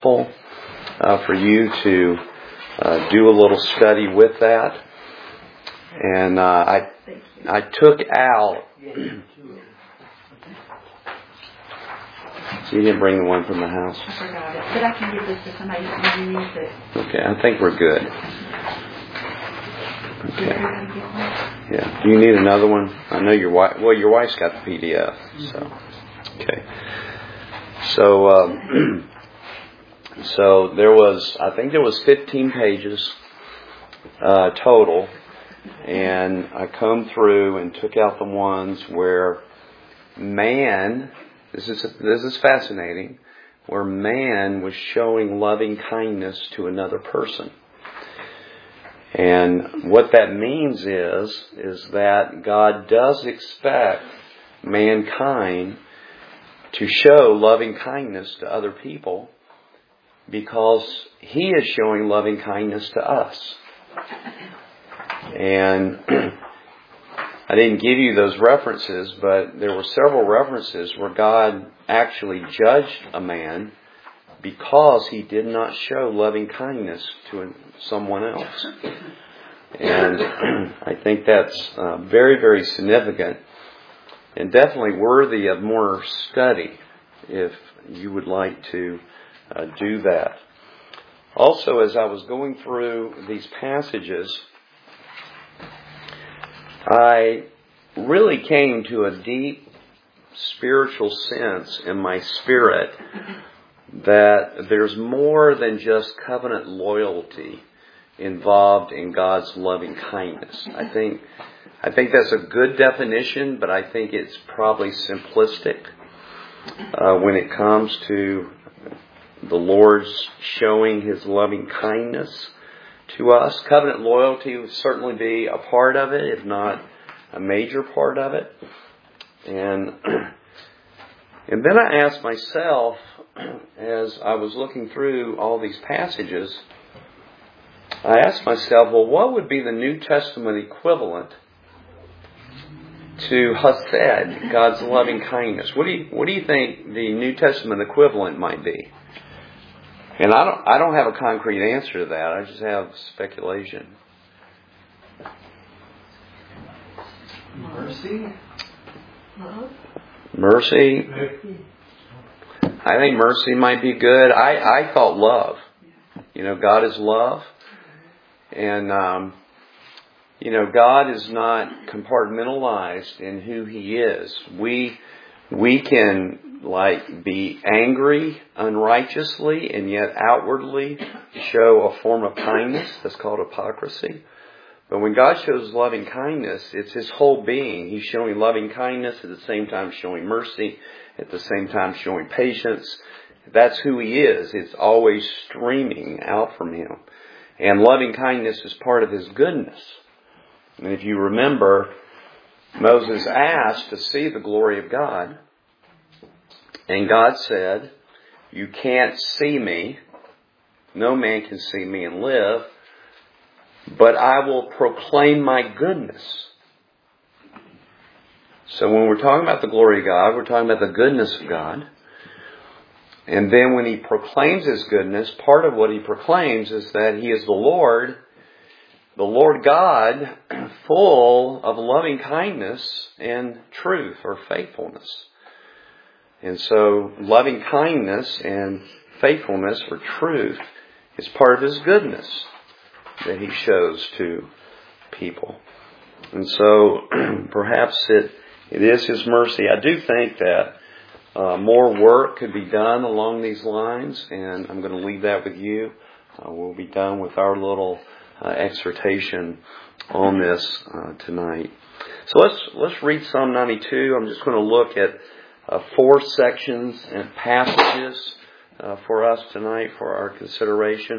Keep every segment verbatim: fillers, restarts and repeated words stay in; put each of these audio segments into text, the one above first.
Uh, for you to uh, do a little study with that. And uh, I I took out... So you didn't bring the one from the house? I forgot it. But I can give this to somebody who needs it. Okay, I think we're good. Okay. Yeah. Do you need another one? I know your wife... Well, your wife's got the P D F. So, okay. So... Um, So there was, I think there was fifteen pages uh, total, and I combed through and took out the ones where man, this is this is fascinating, where man was showing loving kindness to another person. And what that means is, is that God does expect mankind to show loving kindness to other people, because He is showing loving kindness to us. And I didn't give you those references, but there were several references where God actually judged a man because he did not show loving kindness to someone else. And I think that's uh, very, very significant and definitely worthy of more study if you would like to Uh, do that. Also, as I was going through these passages, I really came to a deep spiritual sense in my spirit that there's more than just covenant loyalty involved in God's loving kindness. I think I think that's a good definition, but I think it's probably simplistic uh, when it comes to the Lord's showing His loving kindness to us. Covenant loyalty would certainly be a part of it, if not a major part of it. And, and then I asked myself, as I was looking through all these passages, I asked myself, well, what would be the New Testament equivalent to Hesed, God's loving kindness? What do you, what do you think the New Testament equivalent might be? And I don't I don't have a concrete answer to that. I just have speculation. Mercy? Mercy? I think mercy might be good. I, I thought love. You know, God is love. And, um, you know, God is not compartmentalized in who He is. We, we can... like be angry unrighteously and yet outwardly show a form of kindness. That's called hypocrisy. But when God shows loving kindness, it's His whole being. He's showing loving kindness at the same time showing mercy, at the same time showing patience. That's who He is. It's always streaming out from Him. And loving kindness is part of His goodness. And if you remember, Moses asked to see the glory of God. And God said, you can't see me. No man can see me and live. But I will proclaim my goodness. So when we're talking about the glory of God, we're talking about the goodness of God. And then when He proclaims His goodness, part of what He proclaims is that He is the Lord, the Lord God, full of loving kindness and truth or faithfulness. And so loving kindness and faithfulness or truth is part of His goodness that He shows to people. And so perhaps it, it is His mercy. I do think that uh, more work could be done along these lines, and I'm going to leave that with you. Uh, we'll be done with our little uh, exhortation on this uh, tonight. So let's let's read Psalm ninety-two. I'm just going to look at Uh, four sections and passages uh, for us tonight for our consideration.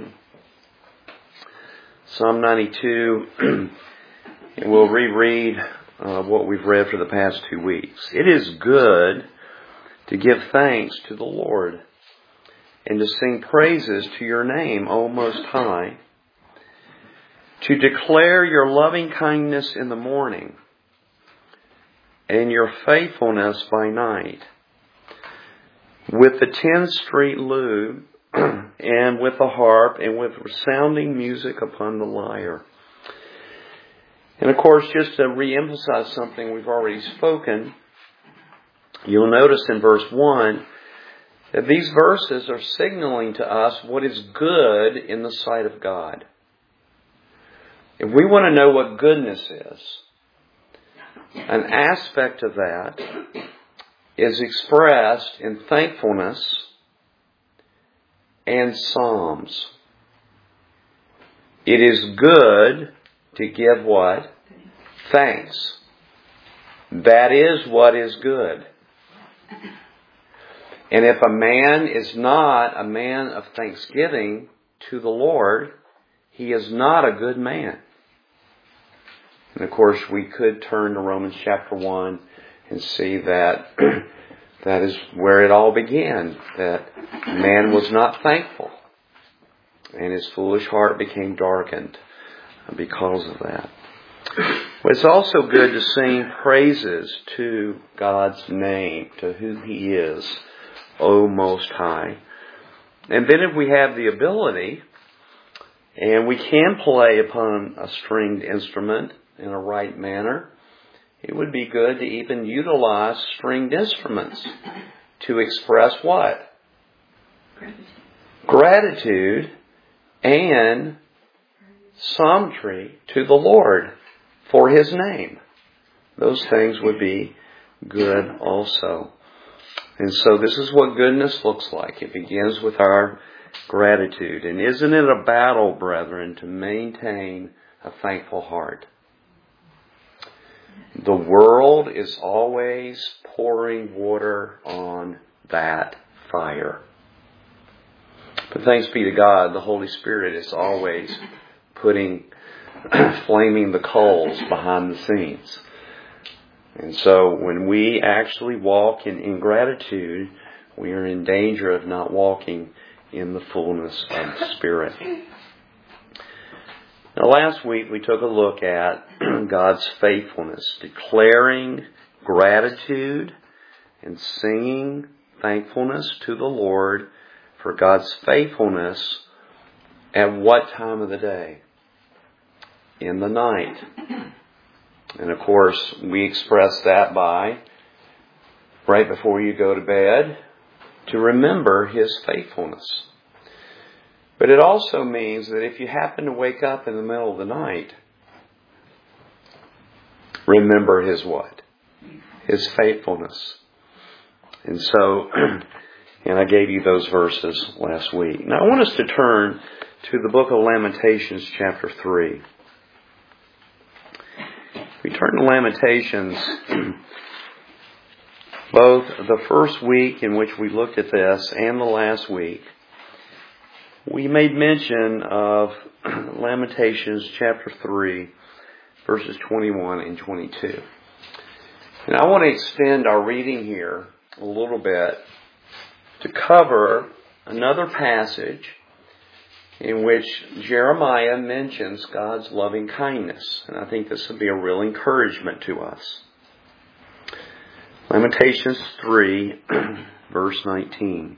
Psalm ninety-two, and we'll reread uh, what we've read for the past two weeks. It is good to give thanks to the Lord and to sing praises to your name, O Most High, to declare your loving kindness in the morning and your faithfulness by night. With the ten-stringed lute and with the harp, and with resounding music upon the lyre. And of course, just to re-emphasize something we've already spoken, you'll notice in verse one that these verses are signaling to us what is good in the sight of God. If we want to know what goodness is, an aspect of that is expressed in thankfulness and psalms. It is good to give what? Thanks. That is what is good. And if a man is not a man of thanksgiving to the Lord, he is not a good man. And of course, we could turn to Romans chapter one and see that that is where it all began, that man was not thankful, and his foolish heart became darkened because of that. But it's also good to sing praises to God's name, to who He is, O Most High. And then if we have the ability, and we can play upon a stringed instrument in a right manner, it would be good to even utilize stringed instruments to express what? Gratitude. Gratitude and psalmody to the Lord for His name. Those things would be good also. And so this is what goodness looks like. It begins with our gratitude. And isn't it a battle, brethren, to maintain a thankful heart? The world is always pouring water on that fire. But thanks be to God, the Holy Spirit is always putting, flaming the coals behind the scenes. And so when we actually walk in ingratitude, we are in danger of not walking in the fullness of the Spirit. Now last week we took a look at God's faithfulness, declaring gratitude and singing thankfulness to the Lord for God's faithfulness at what time of the day? In the night. And of course, we express that by, right before you go to bed, to remember His faithfulness. But it also means that if you happen to wake up in the middle of the night, remember His what? His faithfulness. And so, and I gave you those verses last week. Now I want us to turn to the book of Lamentations chapter three. We turn to Lamentations, both the first week in which we looked at this and the last week, we made mention of Lamentations chapter three, verses twenty-one and twenty-two. And I want to extend our reading here a little bit to cover another passage in which Jeremiah mentions God's loving kindness. And I think this will be a real encouragement to us. Lamentations three, verse nineteen.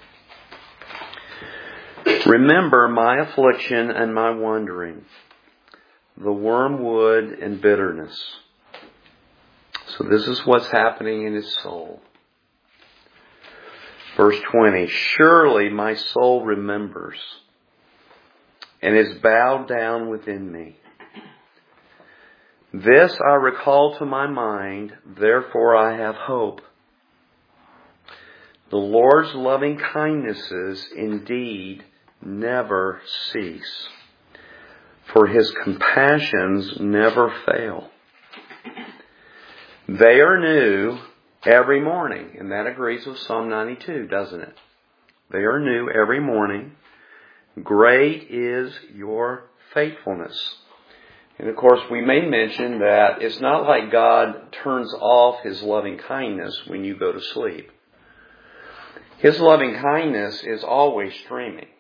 Remember my affliction and my wandering, the wormwood and bitterness. So this is what's happening in his soul. Verse twenty, surely my soul remembers and is bowed down within me. This I recall to my mind, therefore I have hope. The Lord's loving kindnesses indeed never cease, for His compassions never fail. They are new every morning, and that agrees with Psalm ninety-two, doesn't it? They are new every morning. Great is your faithfulness. And of course, we may mention that it's not like God turns off His loving kindness when you go to sleep. His loving kindness is always streaming.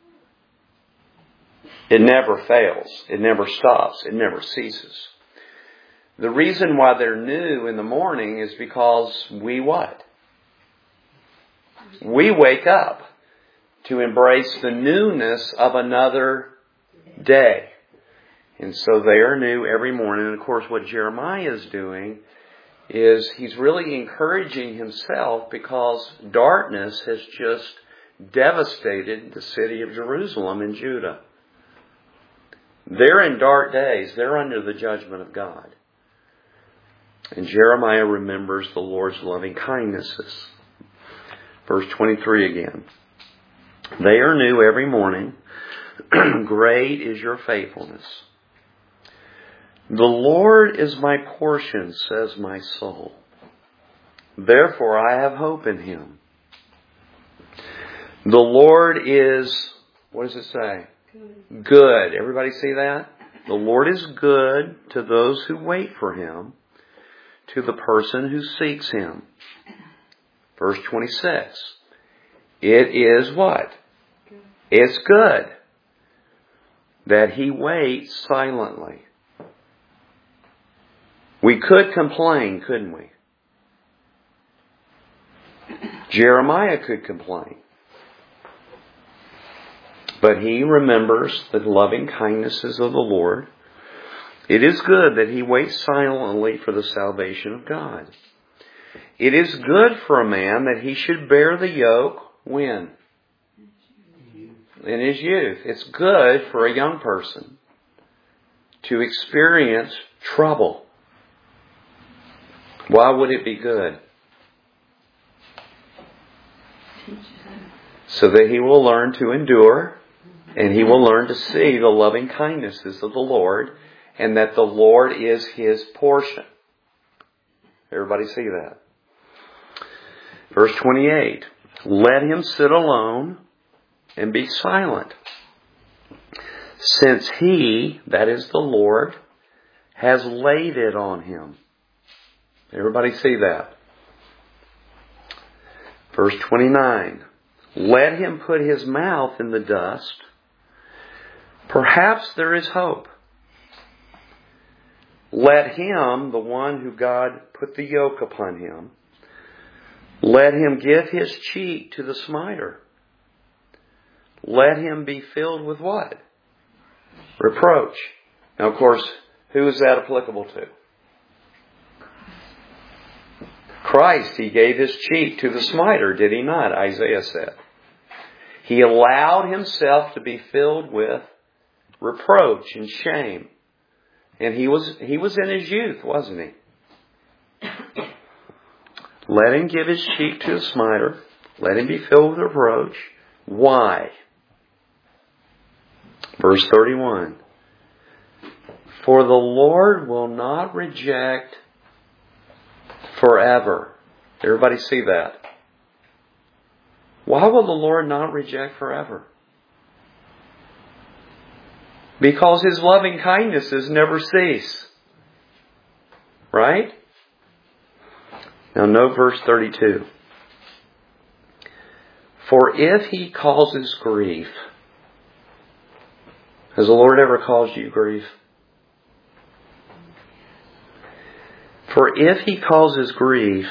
It never fails. It never stops. It never ceases. The reason why they're new in the morning is because we what? We wake up to embrace the newness of another day. And so they are new every morning. And of course what Jeremiah is doing is he's really encouraging himself because darkness has just devastated the city of Jerusalem in Judah. They're in dark days. They're under the judgment of God. And Jeremiah remembers the Lord's loving kindnesses. Verse twenty-three again. They are new every morning. Great is your faithfulness. The Lord is my portion, says my soul. Therefore I have hope in Him. The Lord is, what does it say? Good. Good. Everybody see that? The Lord is good to those who wait for Him, to the person who seeks Him. Verse twenty-six. It is what? Good. It's good that He waits silently. We could complain, couldn't we? Jeremiah could complain. But he remembers the loving kindnesses of the Lord. It is good that he waits silently for the salvation of God. It is good for a man that he should bear the yoke when? In his youth. It's good for a young person to experience trouble. Why would it be good? So that he will learn to endure, and he will learn to see the loving kindnesses of the Lord, and that the Lord is his portion. Everybody see that? Verse twenty-eight. Let him sit alone and be silent, since he, that is the Lord, has laid it on him. Everybody see that? Verse twenty-nine. Let him put his mouth in the dust. Perhaps there is hope. Let him, the one who God put the yoke upon him, let him give his cheek to the smiter. Let him be filled with what? Reproach. Now, of course, who is that applicable to? Christ. He gave his cheek to the smiter, did he not? Isaiah said. He allowed himself to be filled with reproach and shame. And he was he was in his youth, wasn't he? Let him give his cheek to the smiter. Let him be filled with reproach. Why? Verse thirty-one. For the Lord will not reject forever. Everybody see that? Why will the Lord not reject forever? Because His loving kindnesses never cease. Right? Now note verse thirty-two. For if He causes grief, has the Lord ever caused you grief? For if He causes grief,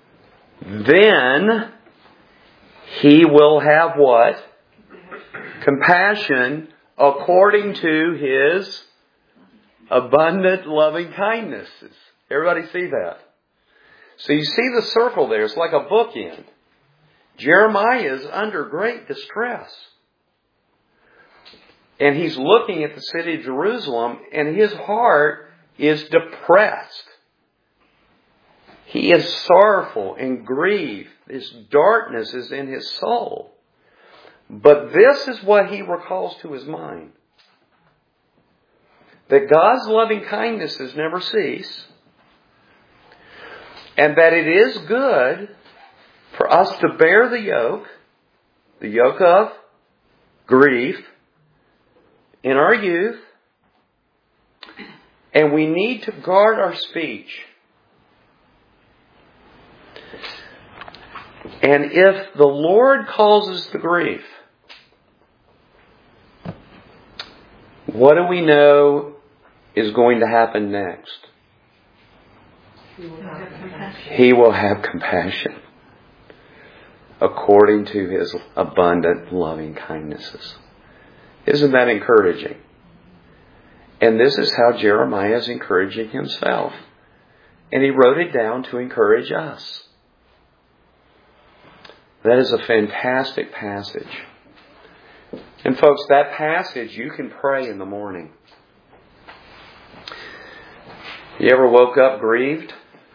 then He will have what? Compassion according to His abundant loving kindnesses. Everybody see that? So you see the circle there. It's like a bookend. Jeremiah is under great distress. And he's looking at the city of Jerusalem, and his heart is depressed. He is sorrowful and grieved. This darkness is in his soul. But this is what he recalls to his mind. That God's loving kindnesses never cease. And that it is good for us to bear the yoke, the yoke of grief, in our youth. And we need to guard our speech. And if the Lord causes the grief, what do we know is going to happen next? He will have compassion. He will have compassion. according to His abundant loving kindnesses. Isn't that encouraging? And this is how Jeremiah is encouraging himself. And he wrote it down to encourage us. That is a fantastic passage. And folks, that passage you can pray in the morning. You ever woke up grieved?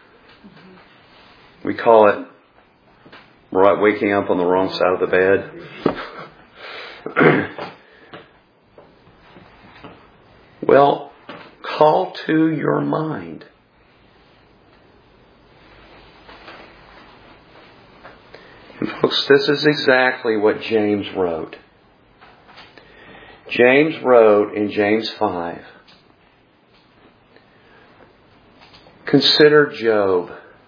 We call it right, waking up on the wrong side of the bed. Well, call to your mind. And folks, this is exactly what James wrote. James wrote in James five, consider Job.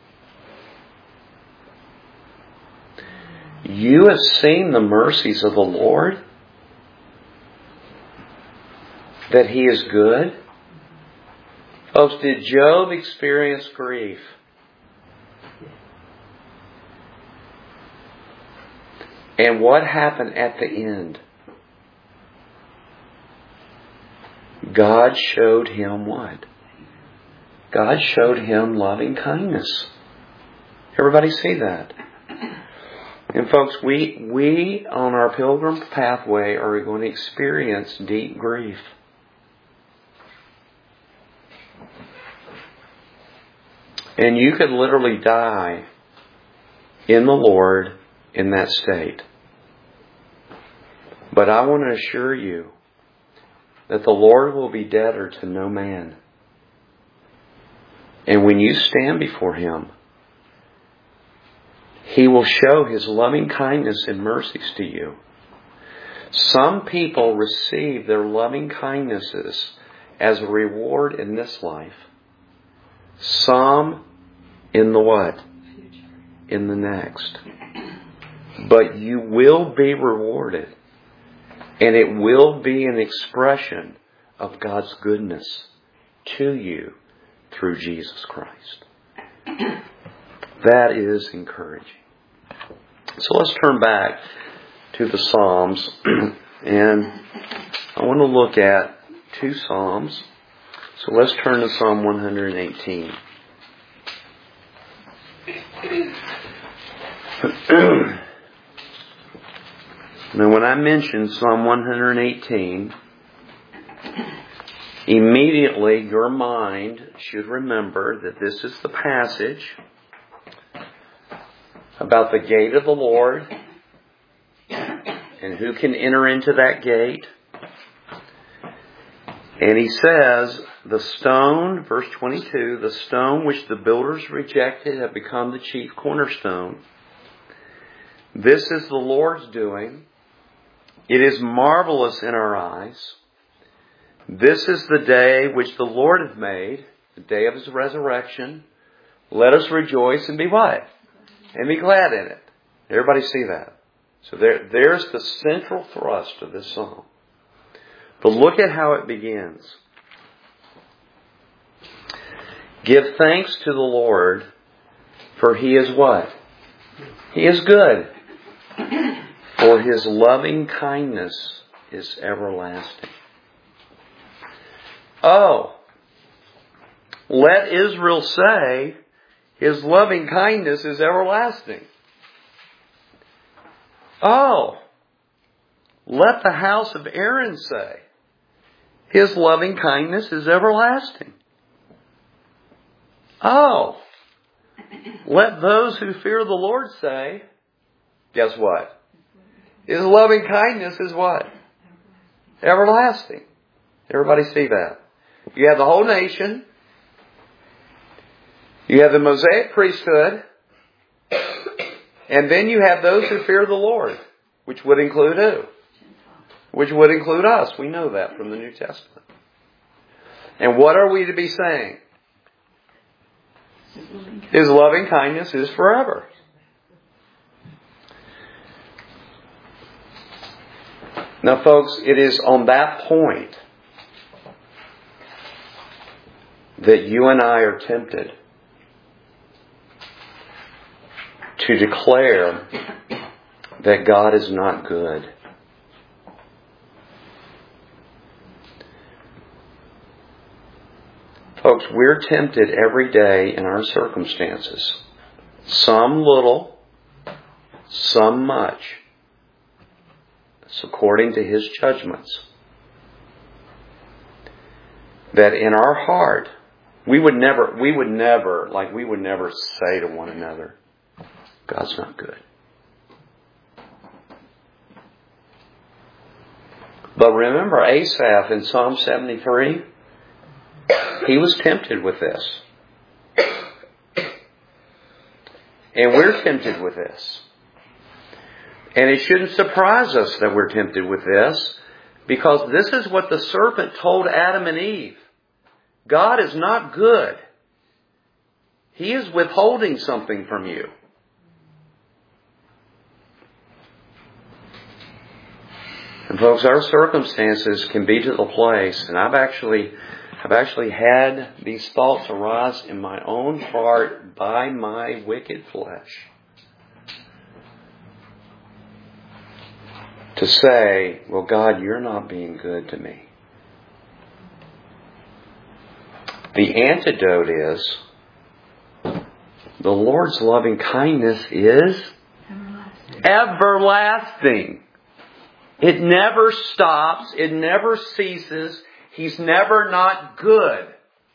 You have seen the mercies of the Lord, that He is good. Folks, did Job experience grief? And what happened at the end? God showed him what? God showed him loving kindness. Everybody see that? And folks, we, we on our pilgrim pathway are going to experience deep grief. And you could literally die in the Lord in that state. But I want to assure you that the Lord will be debtor to no man. And when you stand before Him, He will show His loving kindness and mercies to you. Some people receive their loving kindnesses as a reward in this life. Some in the what? In the next. But you will be rewarded. And it will be an expression of God's goodness to you through Jesus Christ. That is encouraging. So let's turn back to the Psalms. And I want to look at two Psalms. So let's turn to Psalm one eighteen. Now when I mention Psalm one eighteen, immediately your mind should remember that this is the passage about the gate of the Lord and who can enter into that gate. And he says, the stone, verse twenty-two, the stone which the builders rejected have become the chief cornerstone. This is the Lord's doing. It is marvelous in our eyes. This is the day which the Lord hath made, the day of His resurrection. Let us rejoice and be what? And be glad in it. Everybody see that? So there, there's the central thrust of this psalm. But look at how it begins. Give thanks to the Lord, for He is what? He is good. For His loving kindness is everlasting. Oh, let Israel say, His loving kindness is everlasting. Oh, let the house of Aaron say, His loving kindness is everlasting. Oh, let those who fear the Lord say, guess what? His loving kindness is what? Everlasting. Everybody see that? You have the whole nation. You have the Mosaic priesthood. And then you have those who fear the Lord. Which would include who? Which would include us. We know that from the New Testament. And what are we to be saying? His loving kindness is forever. Now, folks, it is on that point that you and I are tempted to declare that God is not good. Folks, we're tempted every day in our circumstances. Some little, some much. It's according to His judgments. That in our heart, we would never, we would never, like we would never say to one another, God's not good. But remember Asaph in Psalm seventy-three? He was tempted with this. And we're tempted with this. And it shouldn't surprise us that we're tempted with this, because this is what the serpent told Adam and Eve. God is not good. He is withholding something from you. And folks, our circumstances can be to the place, and I've actually, I've actually had these thoughts arise in my own heart by my wicked flesh. To say, well, God, you're not being good to me. The antidote is, the Lord's loving kindness is everlasting. everlasting. It never stops. It never ceases. He's never not good.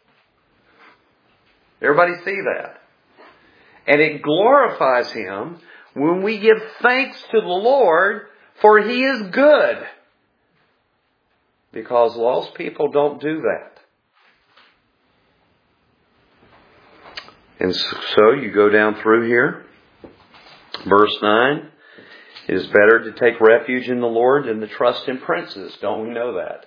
Everybody see that? And it glorifies Him when we give thanks to the Lord, for He is good. Because lost people don't do that. And so you go down through here. Verse nine. It is better to take refuge in the Lord than to trust in princes. Don't we know that?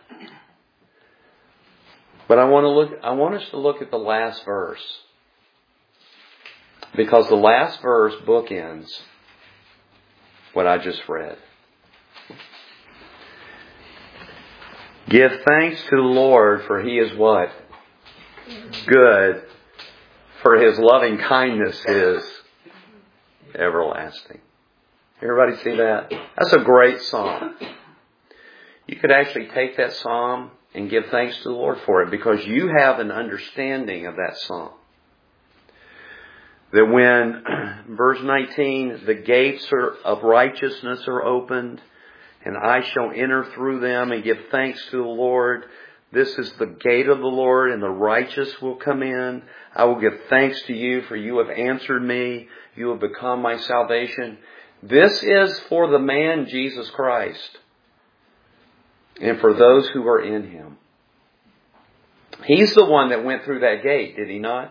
But I want to look, I want us to look at the last verse. Because the last verse bookends what I just read. Give thanks to the Lord, for He is what? Good. For His loving kindness is everlasting. Everybody see that? That's a great psalm. You could actually take that psalm and give thanks to the Lord for it, because you have an understanding of that psalm. That when, verse nineteen, the gates are, of righteousness are opened, and I shall enter through them and give thanks to the Lord. This is the gate of the Lord, and the righteous will come in. I will give thanks to you, for you have answered me. You have become my salvation. This is for the man Jesus Christ, and for those who are in Him. He's the one that went through that gate, did He not?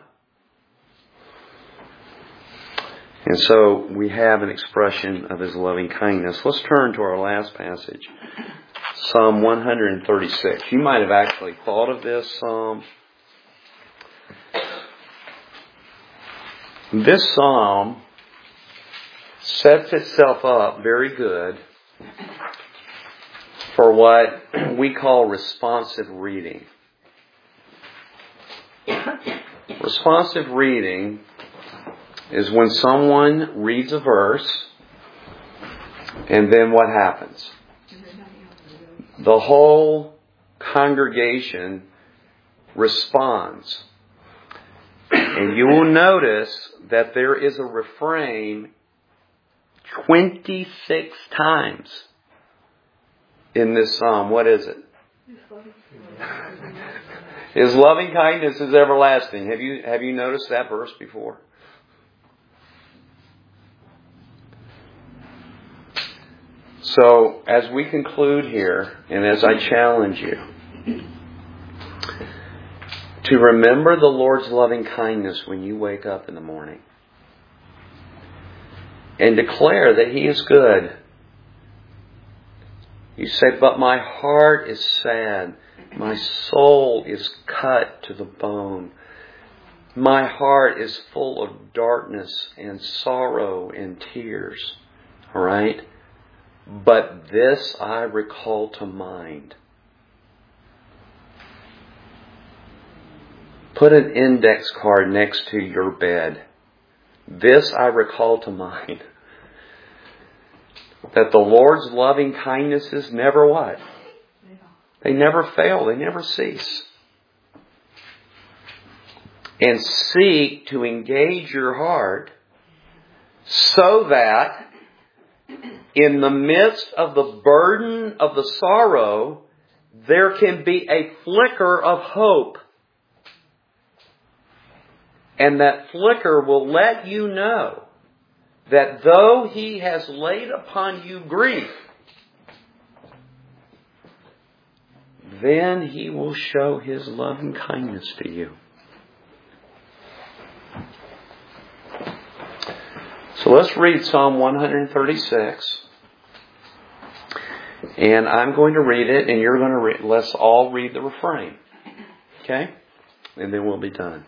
And so we have an expression of His loving kindness. Let's turn to our last passage. Psalm one thirty-six. You might have actually thought of this psalm. This psalm sets itself up very good for what we call responsive reading. Responsive reading is when someone reads a verse, and then what happens? The whole congregation responds. And you will notice that there is a refrain twenty-six times in this psalm. What is it? His loving kindness is everlasting. Have you, have you noticed that verse before? So, as we conclude here, and as I challenge you to remember the Lord's loving kindness when you wake up in the morning, and declare that He is good. You say, but my heart is sad. My soul is cut to the bone. My heart is full of darkness and sorrow and tears. All right? But this I recall to mind. Put an index card next to your bed. This I recall to mind. That the Lord's loving kindnesses never what? They never fail. They never cease. And seek to engage your heart so that in the midst of the burden of the sorrow, there can be a flicker of hope. And that flicker will let you know that though He has laid upon you grief, then He will show His loving kindness to you. So let's read Psalm one thirty-six. And I'm going to read it, and you're going to read. Let's all read the refrain. Okay? And then we'll be done.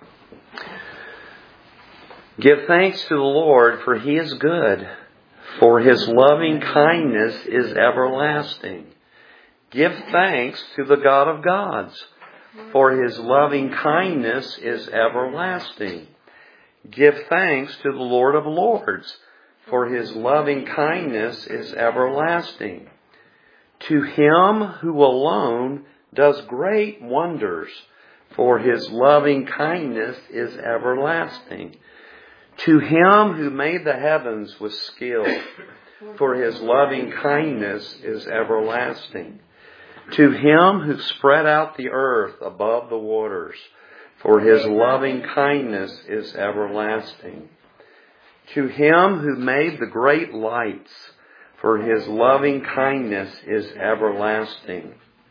Give thanks to the Lord, for He is good, for His loving kindness is everlasting. Give thanks to the God of gods, for His loving kindness is everlasting. Give thanks to the Lord of lords, for His loving kindness is everlasting. To Him who alone does great wonders, for His loving kindness is everlasting. To Him who made the heavens with skill, for His loving kindness is everlasting. To Him who spread out the earth above the waters, for His loving kindness is everlasting. To Him who made the great lights, for His loving kindness is everlasting.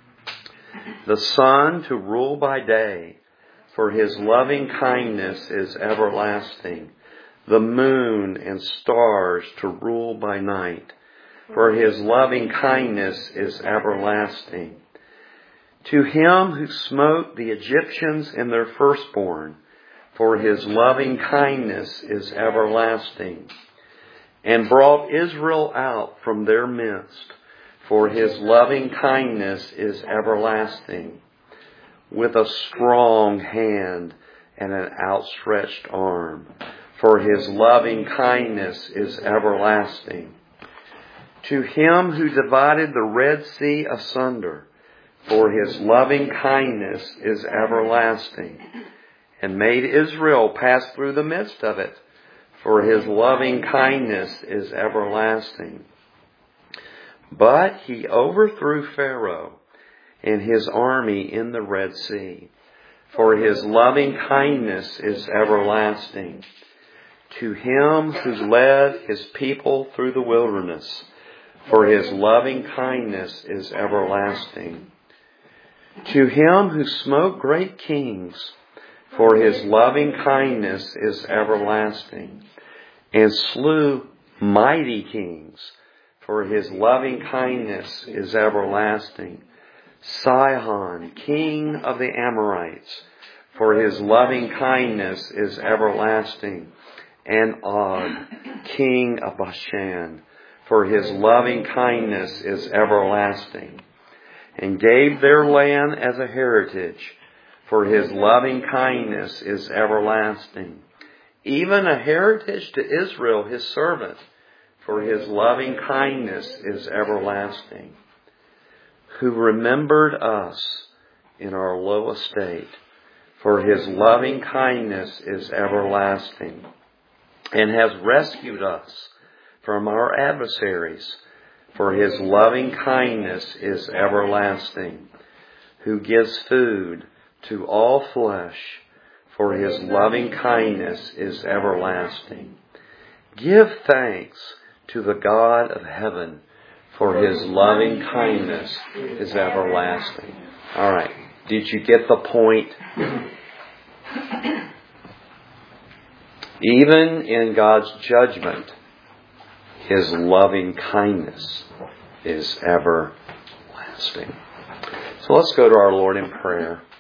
The sun to rule by day, for His loving kindness is everlasting. The moon and stars to rule by night, for His loving kindness is everlasting. To Him who smote the Egyptians in their firstborn, for His loving kindness is everlasting. And brought Israel out from their midst, for His loving kindness is everlasting. With a strong hand and an outstretched arm, for His loving kindness is everlasting. To Him who divided the Red Sea asunder, for His loving kindness is everlasting, and made Israel pass through the midst of it, for His loving kindness is everlasting. But He overthrew Pharaoh and his army in the Red Sea, for His loving kindness is everlasting. To Him who led His people through the wilderness, for His loving kindness is everlasting. To Him who smote great kings, for His loving kindness is everlasting. And slew mighty kings, for His loving kindness is everlasting. Sihon, king of the Amorites, for His loving kindness is everlasting. And Og, king of Bashan, for His loving kindness is everlasting. And gave their land as a heritage, for His loving kindness is everlasting. Even a heritage to Israel, His servant, for His loving kindness is everlasting. Who remembered us in our low estate, for His loving kindness is everlasting. And has rescued us from our adversaries, for His loving kindness is everlasting. Who gives food to all flesh, for His loving kindness is everlasting. Give thanks to the God of heaven, for His loving kindness is everlasting. All right. Did you get the point? Even in God's judgment, His loving kindness is everlasting. So let's go to our Lord in prayer.